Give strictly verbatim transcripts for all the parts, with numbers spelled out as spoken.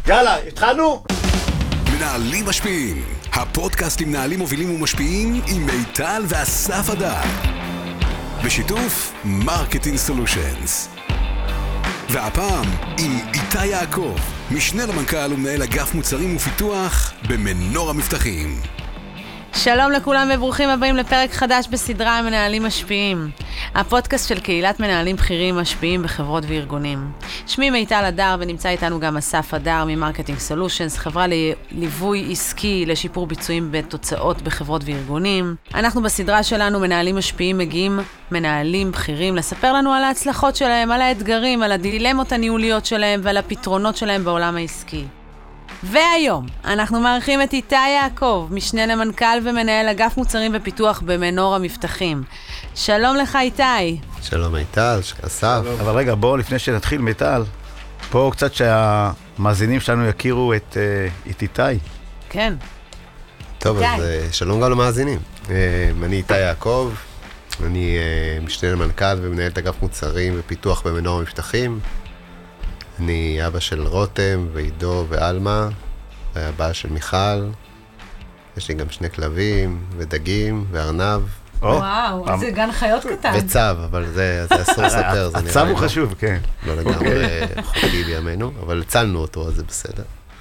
יאללה, התחלנו? מנהלים משפיעים, הפודקאסט עם מנהלים מובילים ומשפיעים עם מיטל ואסף הדר. בשיתוף מרקטינג סולושנס. והפעם עם איתי יעקב, משנה למנכ"ל ומנהל אגף מוצרים ופיתוח במנור המבטחים. שלום לכולם וברוכים הבאים לפרק חדש בסדרה מנהלים משפיעים. הפודקאסט של קהילת מנהלים בכירים משפיעים בחברות וארגונים. שמי מיטל הדר ונמצא איתנו גם אסף הדר ממרקטינג סולושנס, חברה לליווי עסקי לשיפור ביצועים בתוצאות בחברות וארגונים. אנחנו בסדרה שלנו מנהלים משפיעים מגיעים מנהלים בכירים לספר לנו על ההצלחות שלהם, על האתגרים, על הדילמות הניהוליות שלהם ועל הפתרונות שלהם בעולם העסקי. והיום אנחנו מארחים את איתי יעקב, משנה למנכ"ל ומנהל אגף מוצרים ופיתוח במנור המבטחים. שלום לך איתי. שלום מיטל, אסף. אבל רגע, בואו לפני שנתחיל מיטל, פה קצת שהמאזינים שלנו יכירו את, את איתי. כן. טוב, איתי. אז שלום גם למאזינים. אני איתי יעקב, אני משנה למנכ"ל ומנהל אגף מוצרים ופיתוח במנור המבטחים. אני אבא של רותם ועידו ואלמה, והבעל של מיכל. יש לי גם שני כלבים ודגים וארנב. וואו, זה גן חיות קטן. וצו, אבל זה אסור לספר. הצו הוא חשוב, כן. לא לגמרי חוקי בימינו, אבל הצלנו אותו, אז זה בסדר.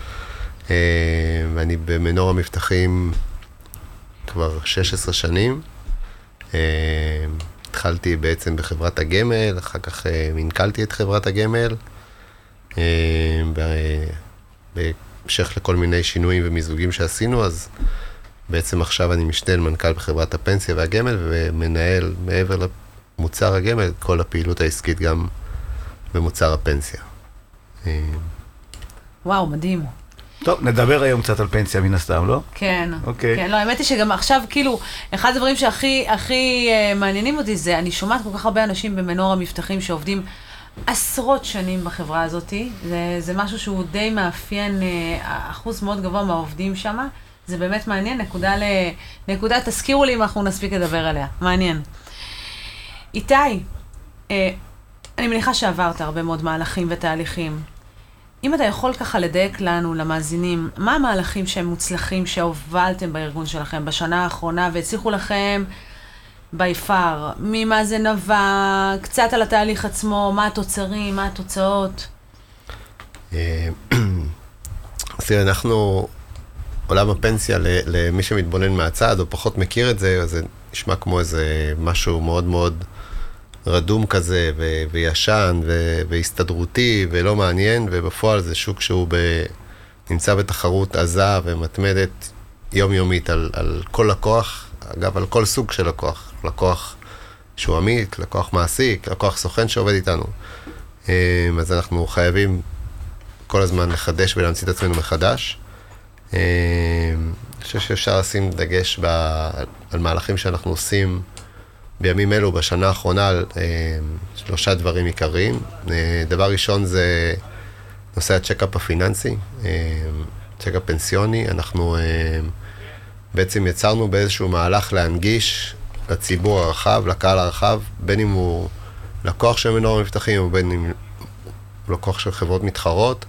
ואני במנור המבטחים כבר שש עשרה שנים. התחלתי בעצם בחברת הגמל, אחר כך מנכ"לתי את חברת הגמל. בהמשך לכל מיני שינויים ומיזוגים שעשינו, אז בעצם עכשיו אני משנה למנכ"ל בחברת הפנסיה והגמל, ומנהל מעבר למוצר הגמל את כל הפעילות העסקית גם במוצר הפנסיה. וואו, מדהים. טוב, נדבר היום קצת על פנסיה מן הסתם, לא? כן. אוקיי. כן, לא, האמת היא שגם עכשיו, כאילו, אחד הדברים שהכי הכי מעניינים אותי זה, אני שומעת כל כך הרבה אנשים במנור המבטחים שעובדים עשרות שנים בחברה הזאת. זה, זה משהו שהוא די מאפיין, אחוז מאוד גבוה מהעובדים שם. זה באמת מעניין, נקודה ל... נקודה, תזכירו לי אם אנחנו נספיק לדבר עליה. מעניין. איתי, אני מניחה שעברת הרבה מאוד מהלכים ותהליכים. אם אתה יכול ככה לדייק לנו, למאזינים, מה המהלכים שהם מוצלחים שהובלתם בארגון שלכם בשנה האחרונה והצליחו לכם ביפר, ממה זה נבע, קצת על התהליך עצמו, מה התוצרים, מה התוצאות? אז תראה, אנחנו, עולם הפנסיה, למי שמתבונן מהצד או פחות מכיר את זה, זה נשמע כמו איזה משהו מאוד מאוד רדום כזה, ו- וישן, ו- והסתדרותי, ולא מעניין, ובפועל זה שוק שהוא ב- נמצא בתחרות עזה ומתמדת יומיומית על, על כל לקוח, אגב, על כל סוג של לקוח. לקוח שהוא עמית, לקוח מעסיק, לקוח סוכן שעובד איתנו. אז אנחנו חייבים כל הזמן לחדש ולהמציא את עצמנו מחדש. אני חושב שאפשר לשים דגש ב, על מהלכים שאנחנו עושים בימים אלו, בשנה האחרונה, על שלושה דברים עיקריים. דבר ראשון זה נושא הצ'קאפ הפיננסי, צ'קאפ פנסיוני. אנחנו בעצם יצרנו באיזשהו מהלך להנגיש לציבור הרחב, לקהל הרחב, בין אם הוא לקוח של מנור המבטחים או בין אם הוא לקוח של חברות מתחרות,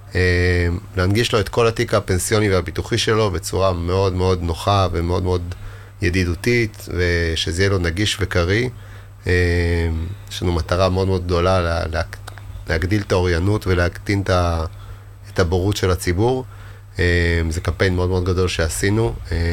להנגיש לו את כל התיק הפנסיוני והביטוחי שלו בצורה מאוד מאוד נוחה ומאוד מאוד ידידותית, ושזה יהיה לו נגיש וקרי. יש לנו מטרה מאוד מאוד גדולה להגדיל את האוריינות ולהקטין את הבורות של הציבור. זה קמפיין מאוד מאוד גדול שעשינו,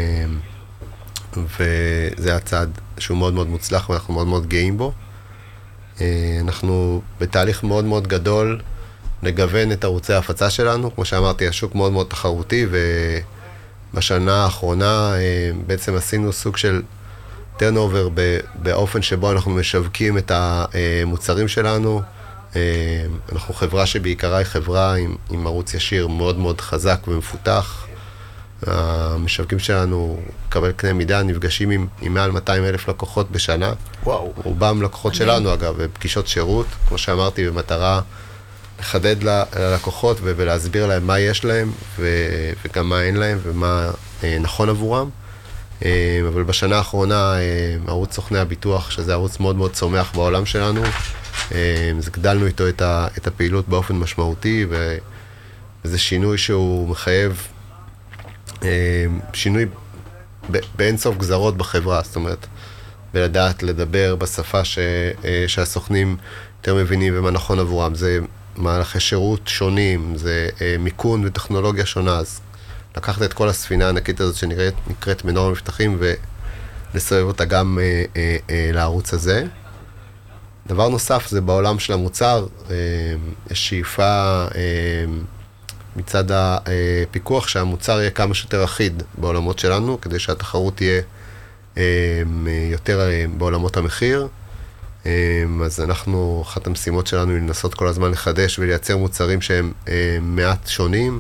וזה הצעד שהוא מאוד מאוד מוצלח ואנחנו מאוד מאוד גאים בו. אנחנו בתהליך מאוד מאוד גדול לגוון את ערוצי ההפצה שלנו. כמו שאמרתי, השוק מאוד מאוד תחרותי, ובשנה האחרונה בעצם עשינו סוג של טרנאובר באופן שבו אנחנו משווקים את המוצרים שלנו. אנחנו חברה שבעיקרה היא חברה עם, עם ערוץ ישיר מאוד מאוד חזק ומפותח. המשווקים שלנו, קבל קנה מידה, נפגשים עם, עם מעל מאתיים אלף לקוחות בשנה. וואו. רובם לקוחות שלנו, אגב, בפגישות שירות, כמו שאמרתי, במטרה לחדד ללקוחות ולהסביר להם מה יש להם וגם מה אין להם ומה נכון עבורם. אבל בשנה האחרונה, ערוץ סוכני הביטוח, שזה ערוץ מאוד מאוד צומח בעולם שלנו, אז גדלנו איתו את הפעילות באופן משמעותי, וזה שינוי שהוא מחייב שינוי באין סוף גזרות בחברה, זאת אומרת, ולדעת לדבר בשפה ש, שהסוכנים יותר מבינים ומה נכון עבורם. זה מהלכי שירות שונים, זה מיקון וטכנולוגיה שונה, אז לקחת את כל הספינה הענקית הזאת שנקראת מנור המבטחים ולסובב אותה גם אה, אה, אה, לערוץ הזה. דבר נוסף זה בעולם של המוצר, אה, יש שאיפה אה, מצד הפיקוח שהמוצר יהיה כמה שיותר אחיד בעולמות שלנו, כדי שהתחרות תהיה אה, יותר אה, בעולמות המחיר. אה, אז אנחנו, אחת המשימות שלנו היא לנסות כל הזמן לחדש ולייצר מוצרים שהם אה, מעט שונים.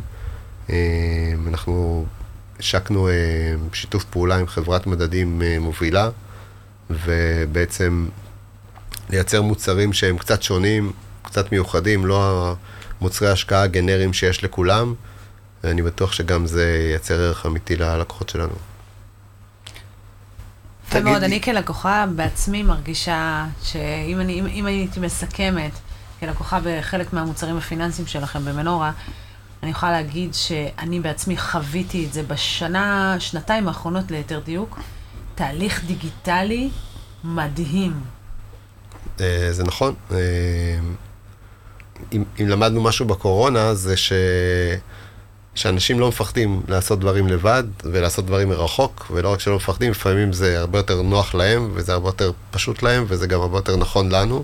אנחנו השקנו שיתוף פעולה עם חברת מדדים מובילה, ובעצם לייצר מוצרים שהם קצת שונים, קצת מיוחדים, לא המוצרי ההשקעה הגנריים שיש לכולם, ואני בטוח שגם זה ייצר ערך אמיתי ללקוחות שלנו. יפה מאוד, אני כלקוחה בעצמי מרגישה שאם אני, אם, אם הייתי מסכמת כלקוחה בחלק מהמוצרים הפיננסיים שלכם במנורה, אני יכולה להגיד שאני בעצמי חוויתי את זה בשנה, שנתיים האחרונות ליתר דיוק, תהליך דיגיטלי מדהים. זה נכון. אם, אם למדנו משהו בקורונה, זה ש... שאנשים לא מפחדים לעשות דברים לבד, ולעשות דברים מרחוק, ולא רק שלא מפחדים, לפעמים זה הרבה יותר נוח להם, וזה הרבה יותר פשוט להם, וזה גם הרבה יותר נכון לנו.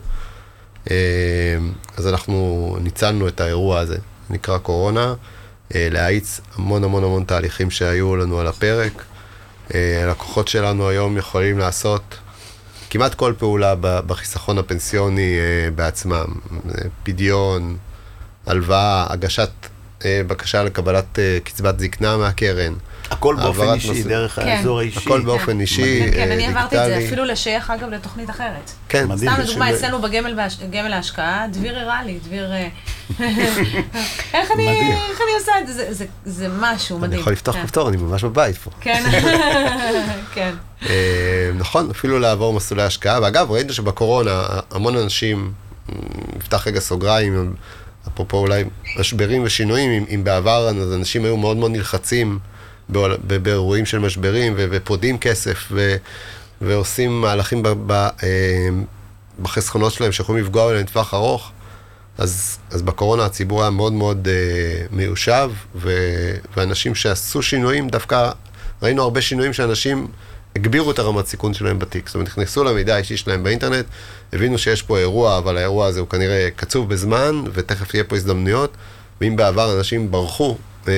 אז אנחנו ניצלנו את האירוע הזה. נקרא קורונה, להאיץ המון המון המון תהליכים שהיו לנו על הפרק. הלקוחות שלנו היום יכולים לעשות כמעט כל פעולה בחיסכון הפנסיוני בעצמם. פדיון, הלוואה, הגשת בקשה לקבלת קצבת זקנה מהקרן. הכל באופן אישי, דרך האזור האישי. הכל באופן אישי, דיגיטלי. כן, אני עברתי את זה, אפילו לשייך אגב לתוכנית אחרת. כן, מדהים. סתם לדוגמה, אצלנו בגמל ההשקעה, דביר הראה לי, דביר... איך אני עושה את זה? זה משהו מדהים. אני יכול לפתוח כפתור, אני ממש בבית פה. כן, כן. נכון, אפילו לעבור מסלולי השקעה, ואגב, ראינו שבקורונה המון אנשים, נפתח רגע סוגריים, אפרופו אולי משברים ושינויים, אם בעבר אז אנשים היו מאוד מאוד נלחצים באירועים של משברים, ופודים כסף, ועושים מהלכים בחסכונות שלהם שיכולים לפגוע בהם לטווח ארוך, אז בקורונה הציבור היה מאוד מאוד מיושב, ואנשים שעשו שינויים, דווקא ראינו הרבה שינויים שאנשים הגבירו את הרמת סיכון שלהם בתיק. זאת אומרת, נכנסו למידע האישי שלהם באינטרנט, הבינו שיש פה אירוע, אבל האירוע הזה הוא כנראה קצוב בזמן, ותכף תהיה פה הזדמנויות, ואם בעבר אנשים ברחו אה,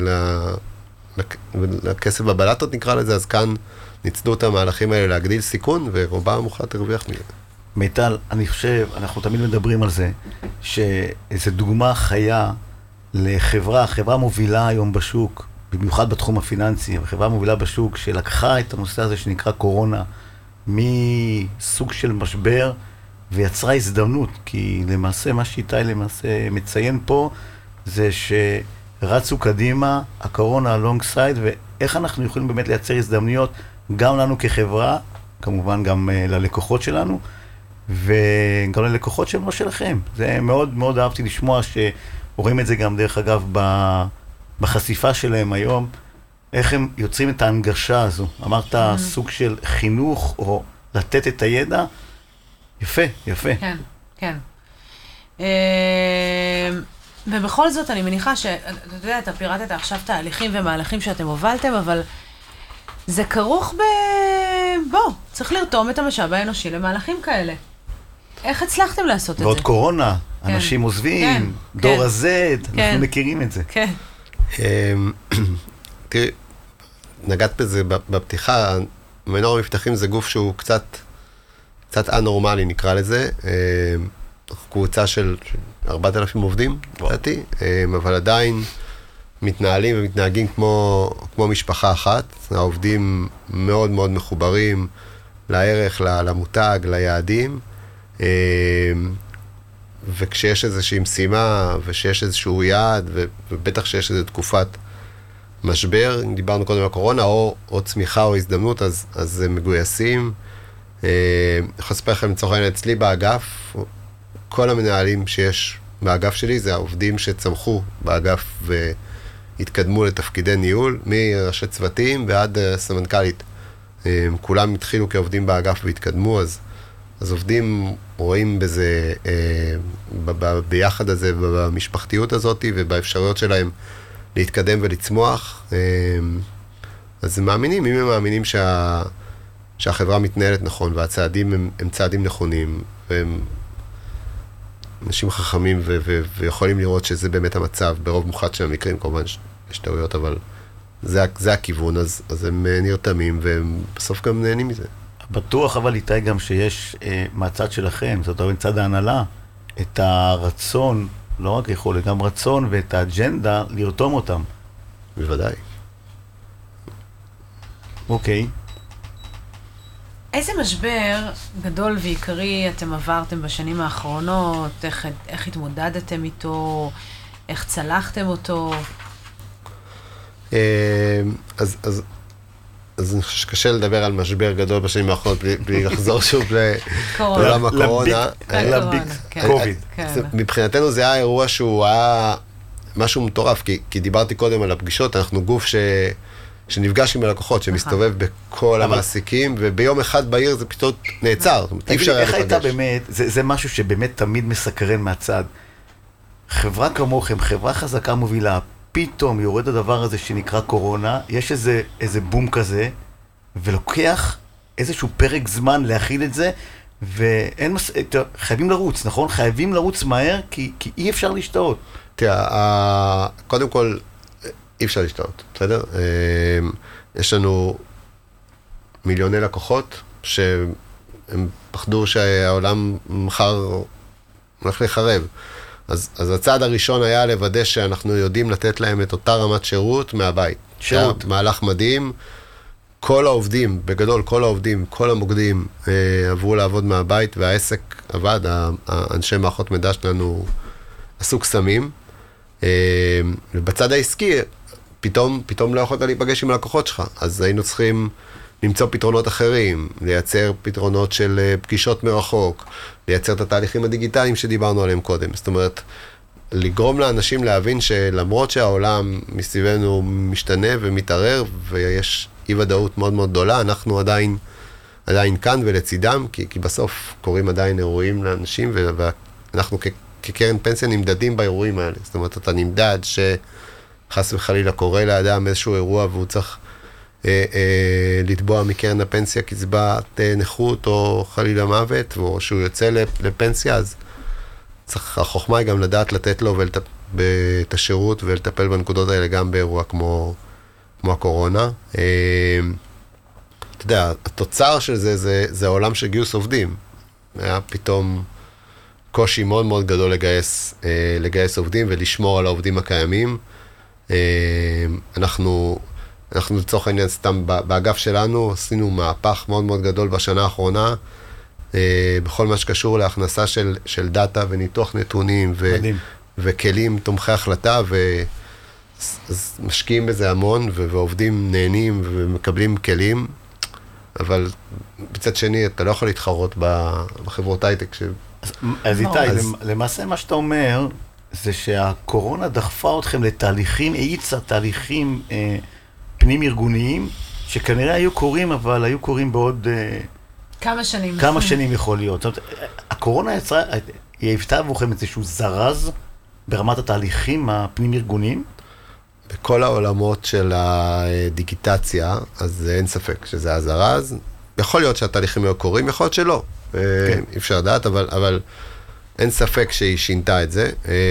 לכסף בבלטות נקרא לזה, אז כאן ניצלו את המהלכים האלה להגדיל סיכון, ורובם מוחלט הרוויח מזה. מיטל, אני חושב, אנחנו תמיד מדברים על זה, שאיזו דוגמה חיה לחברה, חברה מובילה היום בשוק, במיוחד בתחום הפיננסי, החברה מובילה בשוק, שלקחה את הנושא הזה שנקרא קורונה, מסוג של משבר, ויצרה הזדמנות, כי למעשה מה שאיתי למעשה מציין פה, זה שרצו קדימה, הקורונה alongside, ואיך אנחנו יכולים באמת לייצר הזדמנויות, גם לנו כחברה, כמובן גם uh, ללקוחות שלנו, וגם ללקוחות שלנו שלכם. זה מאוד מאוד אהבתי לשמוע שרואים את זה גם דרך אגב ב... בחשיפה שלהם היום, איך הם יוצרים את ההנגשה הזו. אמרת mm-hmm. סוג של חינוך או לתת את הידע. יפה, יפה. כן, כן. ובכל זאת אני מניחה שאתה יודע, אתה פירטת עכשיו תהליכים ומהלכים שאתם הובלתם, אבל זה כרוך ב... בוא, צריך לרתום את המשאב האנושי למהלכים כאלה. איך הצלחתם לעשות את זה? ועוד קורונה, כן. אנשים עוזבים, כן, דור כן. הזד, כן. אנחנו מכירים את זה. כן. תראי, נגעת בזה בפתיחה, מנור המבטחים זה גוף שהוא קצת, קצת אנורמלי נקרא לזה, קבוצה של ארבעת אלפים עובדים, לדעתי, אבל עדיין מתנהלים ומתנהגים כמו, כמו משפחה אחת, העובדים מאוד מאוד מחוברים לערך, למותג, ליעדים, וכשיש איזושהי משימה, ושיש איזשהו יעד, ובטח שיש איזו תקופת משבר, אם דיברנו קודם על הקורונה, או, או צמיחה או הזדמנות, אז, אז הם מגויסים. אני יכול לספר לכם לצורך העניין אצלי באגף, כל המנהלים שיש באגף שלי, זה העובדים שצמחו באגף והתקדמו לתפקידי ניהול, מראשי צוותים ועד סמנכ"לית. כולם התחילו כעובדים באגף והתקדמו, אז, אז עובדים רואים בזה, ב, ב, ביחד הזה, במשפחתיות הזאת ובאפשרויות שלהם להתקדם ולצמוח. אז הם מאמינים, אם הם מאמינים שה, שהחברה מתנהלת נכון, והצעדים הם, הם צעדים נכונים, והם אנשים חכמים ו- ו- ויכולים לראות שזה באמת המצב, ברוב מוחלט של המקרים, כמובן יש טעויות, אבל זה, זה הכיוון, אז, אז הם נרתמים, והם בסוף גם נהנים מזה. בטוח אבל איתי גם שיש אה, מהצד שלכם, זאת אומרת, מצד ההנהלה, את הרצון, לא רק יכולת, גם רצון ואת האג'נדה לרתום אותם. בוודאי. אוקיי. איזה משבר גדול ועיקרי אתם עברתם בשנים האחרונות? איך, איך התמודדתם איתו? איך צלחתם אותו? אז, אז, אז אני חושב שקשה לדבר על משבר גדול בשנים האחרונות בלי, בלי לחזור שוב לעולם הקורונה. קוביד. מבחינתנו זה היה אירוע שהוא היה משהו מטורף, כי, כי דיברתי קודם על הפגישות, אנחנו גוף ש... שנפגש עם הלקוחות, שמסתובב בכל המעסיקים, וביום אחד בעיר זה פתאום נעצר. אי אפשר היה לפגש. איך הייתה באמת, זה משהו שבאמת תמיד מסקרן מהצד. חברה כמוכם, חברה חזקה מובילה, פתאום יורד הדבר הזה שנקרא קורונה, יש איזה בום כזה, ולוקח איזשהו פרק זמן להכיל את זה, וחייבים לרוץ, נכון? חייבים לרוץ מהר, כי אי אפשר להשתאות. תראה, קודם כל, אי אפשר להשתאות, בסדר? יש לנו מיליוני לקוחות שהם פחדו שהעולם מחר הולך לחרב. אז, אז הצעד הראשון היה לוודא שאנחנו יודעים לתת להם את אותה רמת שירות מהבית. שירות. מהלך מדהים. כל העובדים, בגדול כל העובדים, כל המוקדים אה, עברו לעבוד מהבית, והעסק עבד, האנשי מערכות מידע שלנו עשו קסמים. אה, ובצד העסקי, פתאום, פתאום לא יכולת להיפגש עם הלקוחות שלך, אז היינו צריכים למצוא פתרונות אחרים, לייצר פתרונות של פגישות מרחוק, לייצר את התהליכים הדיגיטליים שדיברנו עליהם קודם. זאת אומרת, לגרום לאנשים להבין שלמרות שהעולם מסביבנו משתנה ומתערער, ויש אי ודאות מאוד מאוד גדולה, אנחנו עדיין, עדיין כאן ולצידם, כי, כי בסוף קוראים עדיין אירועים לאנשים, ואנחנו כ, כקרן פנסיה נמדדים באירועים האלה. זאת אומרת, אתה נמדד ש... חס וחלילה קורא לאדם איזשהו אירוע והוא צריך אה, אה, לתבוע מקרן הפנסיה קצבת אה, נכות או חלילה מוות, או שהוא יוצא לפנסיה, אז צריך, החוכמה היא גם לדעת לתת לו ולטפ, את השירות ולטפל בנקודות האלה גם באירוע כמו, כמו הקורונה. אה, אתה יודע, התוצר של זה, זה, זה העולם של גיוס עובדים. היה פתאום קושי מאוד מאוד גדול לגייס, אה, לגייס עובדים ולשמור על העובדים הקיימים. אנחנו, אנחנו לצורך העניין סתם באגף שלנו עשינו מהפך מאוד מאוד גדול בשנה האחרונה, בכל מה שקשור להכנסה של, של דאטה וניתוח נתונים ו, וכלים תומכי החלטה, ומשקיעים בזה המון ועובדים נהנים ומקבלים כלים, אבל בצד שני אתה לא יכול להתחרות בחברות הייטק. ש... אז, אז איתי, אז... למעשה מה שאתה אומר, זה שהקורונה דחפה אתכם לתהליכים, האיצה תהליכים אה, פנים-ארגוניים, שכנראה היו קורים, אבל היו קורים בעוד... אה, כמה שנים. כמה שנים יכול להיות. זאת אומרת, הקורונה יצרה, היא היוותה עבורכם איזשהו זרז ברמת התהליכים הפנים-ארגוניים? בכל העולמות של הדיגיטציה, אז אין ספק שזה הזרז. יכול להיות שהתהליכים היו קורים, יכול להיות שלא. כן. אי אפשר לדעת, אבל... אבל אין ספק שהיא שינתה את זה.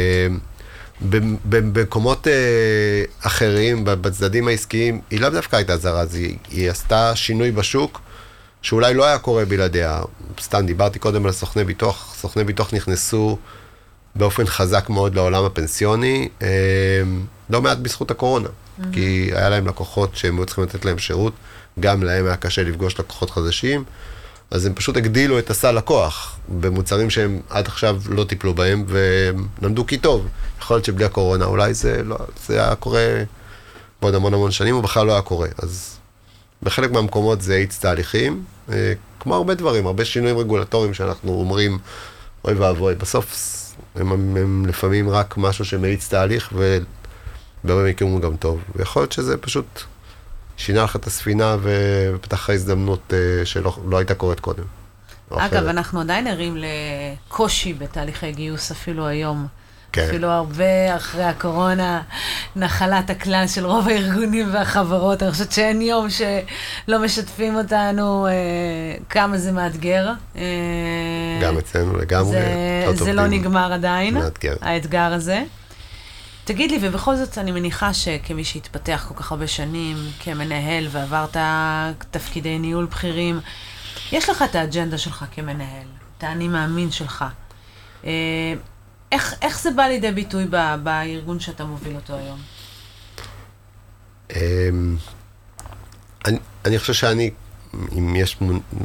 במקומות אחרים, בצדדים העסקיים, היא לא דווקא הייתה זרז, היא, היא עשתה שינוי בשוק, שאולי לא היה קורה בלעדיה. סתם דיברתי קודם על סוכני ביטוח, סוכני ביטוח נכנסו באופן חזק מאוד לעולם הפנסיוני, לא מעט בזכות הקורונה, mm-hmm. כי היה להם לקוחות שהם היו צריכים לתת להם שירות, גם להם היה קשה לפגוש לקוחות חדשים, אז הם פשוט הגדילו את הסל לקוח במוצרים שהם עד עכשיו לא טיפלו בהם, ולמדו כי טוב. יכול להיות שבלי הקורונה אולי זה, לא, זה היה קורה בעוד המון המון שנים, או בכלל לא היה קורה. אז בחלק מהמקומות זה האיץ תהליכים, כמו הרבה דברים, הרבה שינויים רגולטוריים שאנחנו אומרים, אוי ואבוי, בסוף הם, הם, הם לפעמים רק משהו שמאיץ תהליך, ובהרבה מקרים הוא גם טוב. ויכול להיות שזה פשוט שינה לך את הספינה, ופתח לך הזדמנות שלא לא הייתה קורית קודם. אגב, אנחנו עדיין ערים לקושי בתהליכי גיוס אפילו היום. כן. אפילו הרבה אחרי הקורונה, נחלת הכלל של רוב הארגונים והחברות. אני חושבת שאין יום שלא משתפים אותנו אה, כמה זה מאתגר. אה, גם אצלנו לגמרי. זה, לא, זה לא נגמר עדיין, מאתגר. האתגר הזה. תגיד לי, ובכל זאת אני מניחה שכמי שהתפתח כל כך הרבה שנים, כמנהל ועברת תפקידי ניהול בכירים, יש לך את האג'נדה שלך כמנהל, את האני מאמין שלך. אה, איך, איך זה בא לידי ביטוי ב, בארגון שאתה מוביל אותו היום? אני, אני חושב שאני, אם יש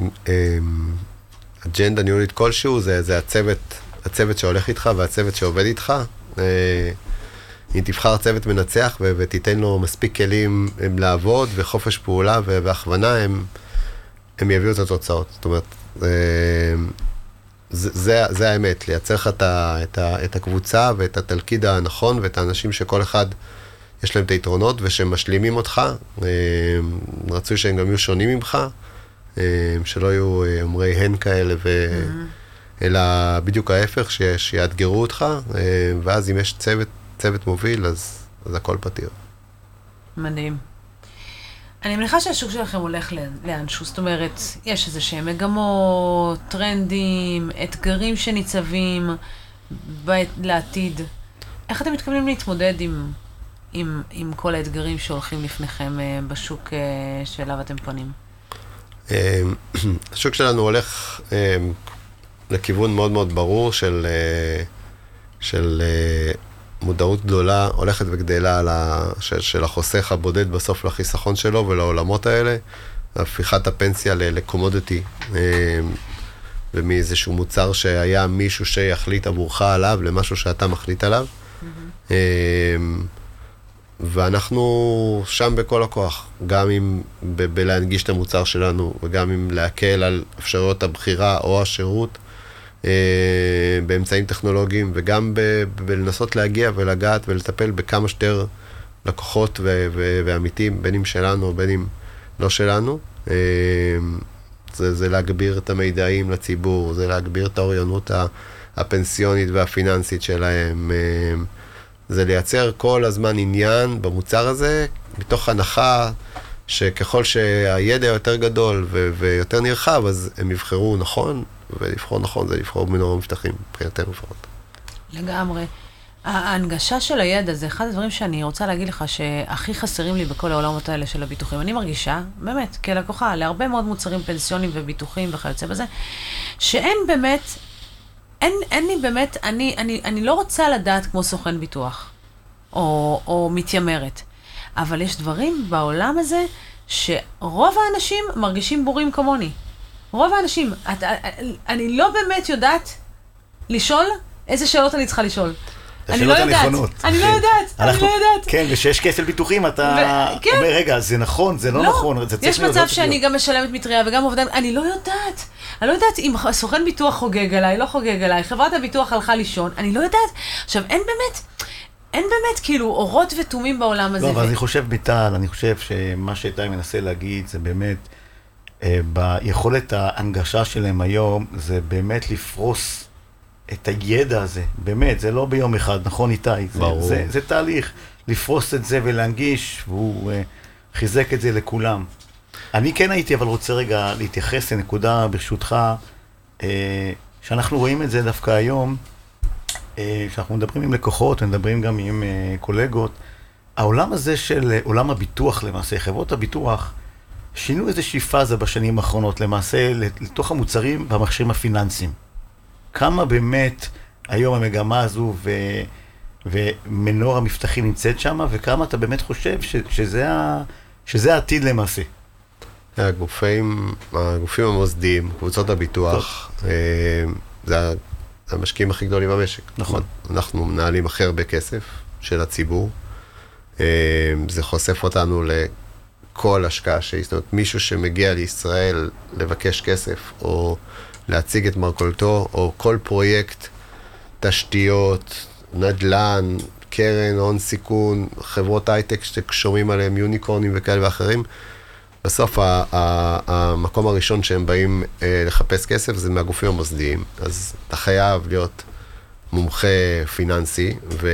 אג'נדה ניהולית כלשהו, זה, זה הצוות, הצוות שהולך איתך והצוות שעובד איתך. אם תבחר צוות מנצח ותיתן לו מספיק כלים לעבוד וחופש פעולה והכוונה, הם, הם יביאו את התוצאות. זאת אומרת, זה, זה, זה האמת, לייצר לך את, את, את הקבוצה ואת התלכיד הנכון ואת האנשים שכל אחד יש להם את היתרונות ושמשלימים אותך. רצוי שהם גם יהיו שונים ממך, שלא יהיו אומרי הן כאלה, ו... mm-hmm. אלא בדיוק ההפך, ש... שיאתגרו אותך, ואז אם יש צוות, צוות מוביל, אז, אז הכל פתיר. מדהים. אני מניחה שהשוק שלכם הולך לאנשהו, זאת אומרת, יש איזה שהם מגמות, טרנדים, אתגרים שניצבים לעתיד. איך אתם מתכוונים להתמודד עם, עם, עם כל האתגרים שהולכים לפניכם בשוק שאליו אתם פונים? השוק שלנו הולך לכיוון מאוד מאוד ברור של, של מודעות גדולה, הולכת וגדלה על ה, של, של החוסך הבודד בסוף לחיסכון שלו ולעולמות האלה, הפיכת הפנסיה לקומודיטי, ומאיזשהו מוצר שהיה מישהו שיחליט עבורך עליו, למשהו שאתה מחליט עליו. Mm-hmm. ואנחנו שם בכל הכוח, גם אם ב- בלהנגיש את המוצר שלנו, וגם אם להקל על אפשרויות הבחירה או השירות, באמצעים טכנולוגיים, וגם ב- בלנסות להגיע ולגעת ולטפל בכמה שתר לקוחות ו- ו- ועמיתים, בין אם שלנו או בין אם לא שלנו. זה, זה להגביר את המידעים לציבור, זה להגביר את האוריינות הפנסיונית והפיננסית שלהם, זה לייצר כל הזמן עניין במוצר הזה, מתוך הנחה שככל שהידע יותר גדול ו- ויותר נרחב, אז הם יבחרו נכון, ולבחור נכון זה לבחור מנור המבטחים, מבחינתנו לפחות. לגמרי. ההנגשה של הידע זה אחד הדברים שאני רוצה להגיד לך שהכי חסרים לי בכל העולמות האלה של הביטוחים. אני מרגישה, באמת, כלקוחה, להרבה מאוד מוצרים פנסיונים וביטוחים וכיוצא בזה, שאין באמת, אין, אין לי באמת, אני, אני, אני לא רוצה לדעת כמו סוכן ביטוח, או, או מתיימרת. אבל יש דברים בעולם הזה שרוב האנשים מרגישים בורים כמוני. רוב האנשים, את, אני לא באמת יודעת לשאול איזה שאלות אני צריכה לשאול. אני לא יודעת, אני לא יודעת, אני לא יודעת. כן, ושיש כסף ביטוחים, אתה אומר, רגע, זה נכון, זה לא נכון. יש מצב שאני גם משלמת מטריה וגם עובדה, אני לא יודעת. אני לא יודעת אם סוכן ביטוח חוגג עליי, לא חוגג עליי, חברת הביטוח הלכה לישון, אני לא יודעת. עכשיו, אין באמת, אין באמת כאילו אורות ותומים בעולם הזה. לא, אבל אני חושב, ביטל, אני חושב שמה שאיתי מנסה להגיד, זה באמת, ביכולת ההנגשה שלהם היום, זה באמת לפרוס את הידע הזה, באמת, זה לא ביום אחד, נכון איתי? ברור. זה, זה, זה תהליך, לפרוס את זה ולהנגיש, והוא uh, חיזק את זה לכולם. אני כן הייתי, אבל רוצה רגע להתייחס לנקודה ברשותך, uh, שאנחנו רואים את זה דווקא היום, uh, שאנחנו מדברים עם לקוחות, ומדברים גם עם uh, קולגות, העולם הזה של uh, עולם הביטוח למעשה, חברות הביטוח, שינו איזושהי פאזה בשנים האחרונות, למעשה לתוך המוצרים והמכשירים הפיננסיים. כמה באמת היום המגמה הזו ו... ומנור המבטחים נמצאת שם, וכמה אתה באמת חושב ש... שזה, ה... שזה העתיד למעשה. הגופים, הגופים המוסדיים, קבוצות הביטוח, זה המשקיעים הכי גדולים במשק. נכון. אנחנו מנהלים הכי הרבה כסף של הציבור. זה חושף אותנו לכל השקעה שהיא. זאת אומרת, מישהו שמגיע לישראל לבקש כסף, או להציג את מרכולתו, או כל פרויקט תשתיות, נדל"ן, קרן, הון סיכון, חברות הייטק ששומעים עליהם, יוניקורנים וכאלה ואחרים, בסוף ה- ה- המקום הראשון שהם באים אה, לחפש כסף זה מהגופים המוסדיים. אז אתה חייב להיות מומחה פיננסי, ו...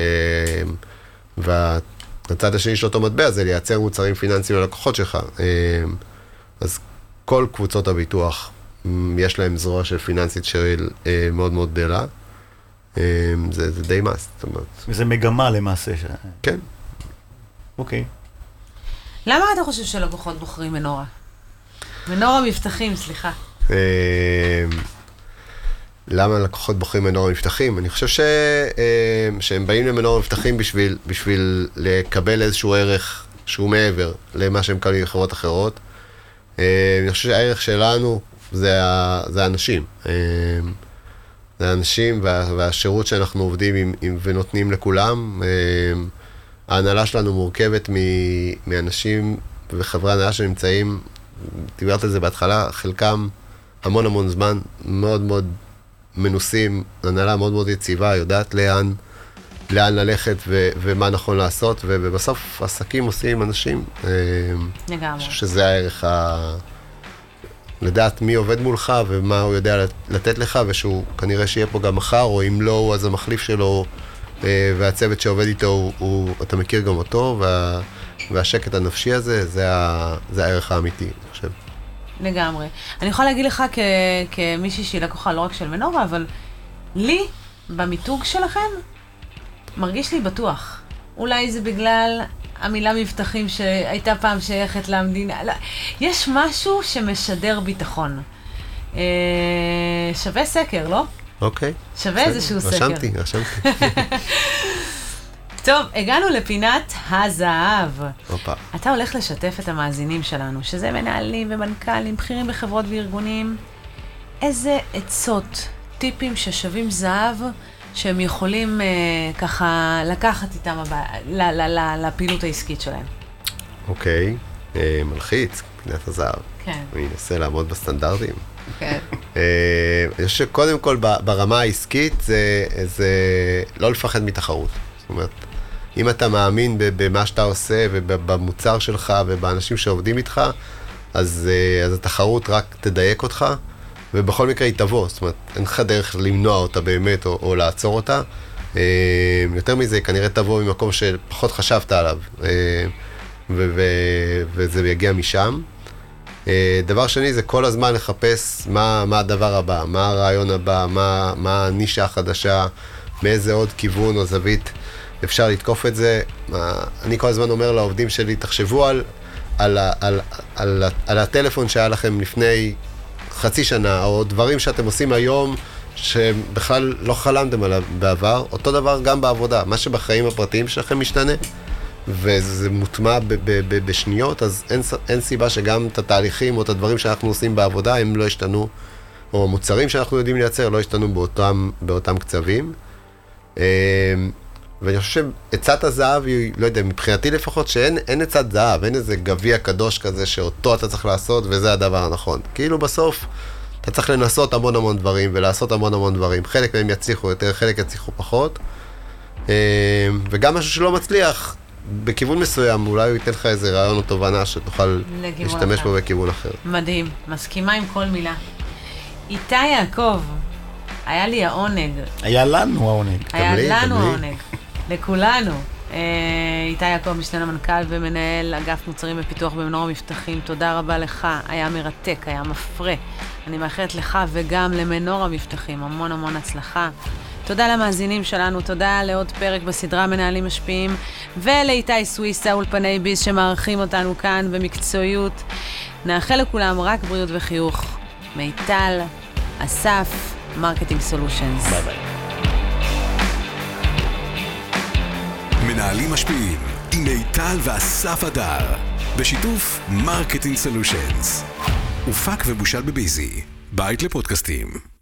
והצד השני של אותו מטבע זה לייצר מוצרים פיננסיים ללקוחות שלך. אה, אז כל קבוצות הביטוח, יש להם זרוע של פיננסית של אה, מאוד מאוד גדולה. אה, זה, זה די מס, זאת אומרת. וזה מגמה למעשה. ש... כן. אוקיי. למה אתה חושב שלקוחות בוחרים מנורה? מנורה מבטחים, סליחה. אה, למה לקוחות בוחרים מנורה מבטחים? אני חושב ש, אה, שהם באים למנורה מבטחים בשביל, בשביל לקבל איזשהו ערך שהוא מעבר למה שהם מקבלים בחברות אחרות. אה, אני חושב שהערך שלנו זה, ה, זה האנשים. אה, זה האנשים וה, והשירות שאנחנו עובדים עם, עם, ונותנים לכולם. אה, ההנהלה שלנו מורכבת מ- מאנשים וחברי הנהלה שנמצאים, דיברת על זה בהתחלה, חלקם המון המון זמן, מאוד מאוד מנוסים, הנהלה מאוד מאוד יציבה, יודעת לאן, לאן ללכת ו- ומה נכון לעשות, ובסוף עסקים עושים אנשים. לגמרי. אני חושב שזה הערך ה... לדעת מי עובד מולך ומה הוא יודע לתת לך, ושהוא כנראה שיהיה פה גם מחר, או אם לא, הוא אז המחליף שלו, והצוות שעובד איתו, הוא, הוא, אתה מכיר גם אותו, וה, והשקט הנפשי הזה, זה, ה, זה הערך האמיתי, אני חושב. לגמרי. אני יכולה להגיד לך כ, כמישהי שהיא לקוחה לא רק של מנורה, אבל לי, במיתוג שלכם, מרגיש לי בטוח. אולי זה בגלל המילה מבטחים שהייתה פעם שייכת למדינה. לא, יש משהו שמשדר ביטחון. אה, שווה סקר, לא? אוקיי. שווה איזשהו סקר. רשמתי, רשמתי. טוב, הגענו לפינת הזהב. אופה. אתה הולך לשתף את המאזינים שלנו, שזה מנהלים ומנכ"לים, בכירים בחברות וארגונים. איזה עצות, טיפים ששווים זהב, שהם יכולים אה, ככה לקחת איתם הבא, ל- ל- ל- לפעילות העסקית שלהם. אוקיי, אה, מלחיץ, פינת הזהב. כן. אני אנסה לעמוד בסטנדרטים. כן. אני חושב שקודם כל ברמה העסקית זה, זה לא לפחד מתחרות. זאת אומרת, אם אתה מאמין במה שאתה עושה ובמוצר שלך ובאנשים שעובדים איתך, אז, אז התחרות רק תדייק אותך, ובכל מקרה היא תבוא. זאת אומרת, אין לך דרך למנוע אותה באמת או, או לעצור אותה. יותר מזה, היא כנראה תבוא ממקום שפחות חשבת עליו, ו, ו, וזה יגיע משם. דבר שני זה כל הזמן לחפש מה, מה הדבר הבא, מה הרעיון הבא, מה, מה הנישה החדשה, מאיזה עוד כיוון או זווית אפשר לתקוף את זה. אני כל הזמן אומר לעובדים שלי, תחשבו על, על, על, על, על הטלפון שהיה לכם לפני חצי שנה, או דברים שאתם עושים היום שבכלל לא חלמתם עליו בעבר, אותו דבר גם בעבודה, מה שבחיים הפרטיים שלכם משתנה. וזה מוטמע ב- ב- ב- בשניות, אז אין, אין סיבה שגם את התהליכים או את הדברים שאנחנו עושים בעבודה, הם לא השתנו, או המוצרים שאנחנו יודעים לייצר, לא השתנו באותם, באותם קצבים. ואני חושב שעצת הזהב היא, לא יודע, מבחינתי לפחות, שאין אין עצת זהב, אין איזה גביע קדוש כזה שאותו אתה צריך לעשות, וזה הדבר הנכון. כאילו בסוף, אתה צריך לנסות המון המון דברים, ולעשות המון המון דברים. חלק מהם יצליחו יותר, חלק יצליחו פחות. וגם משהו שלא מצליח, בכיוון מסוים, אולי הוא ייתן לך איזה רעיון או תובנה שתוכל להשתמש בו בכיוון אחר. מדהים, מסכימה עם כל מילה. איתי יעקב, היה לי העונג. היה לנו העונג. היה לי, לנו גם לי. העונג. לכולנו. אה, איתי יעקב, משנה למנכ"ל ומנהל אגף מוצרים ופיתוח במנורה מבטחים. תודה רבה לך, היה מרתק, היה מפרה. אני מאחלת לך וגם למנורה מבטחים. המון המון הצלחה. תודה למאזינים שלנו, תודה לעוד פרק בסדרה מנהלים משפיעים, ולאיתי סוויסה אולפני ביז שמערכים אותנו כאן במקצועיות. נאחל לכולם רק בריאות וחיוך. מיטל, אסף, מרקטינג סולושנס. ביי ביי. מנהלים משפיעים עם מיטל ואסף הדר, בשיתוף מרקטינג סולושנס. הופק ובושל בביזי, בית לפודקאסטים.